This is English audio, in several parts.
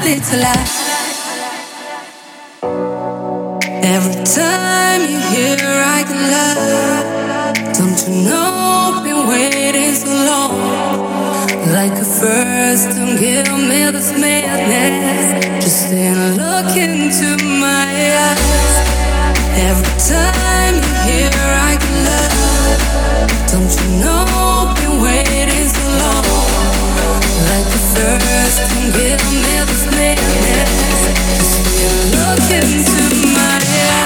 little lie. Every time you hear I can love, don't you know, been waiting so long. Like a first, don't give me this madness. Just stay and look into my eyes. Every time you hear I can love, don't you know, been waiting so long. Like a first, don't give me this madness. Just stay and look into my eyes.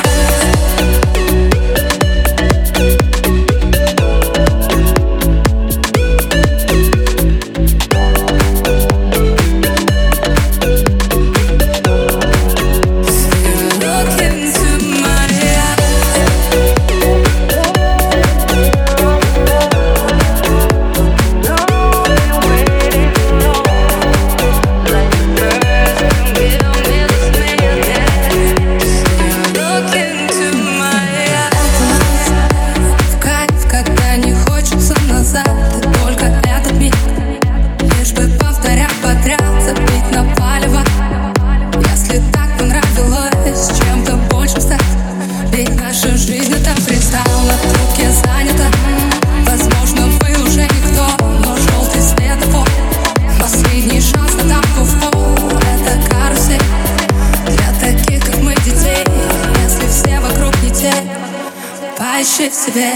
Поищи в себе.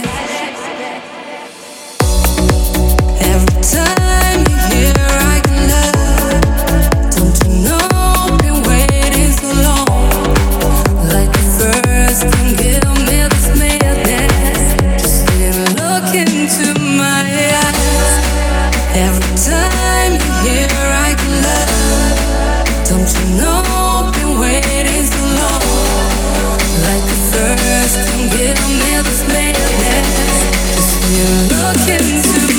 Every time you hear I can love, don't you know, been waiting so long. Like the first, don't give me this madness. Just stay and look into my eyes. Every time you hear I can love, don't you know, been waiting so long. Like the first, don't give me this madness. Just stay and look into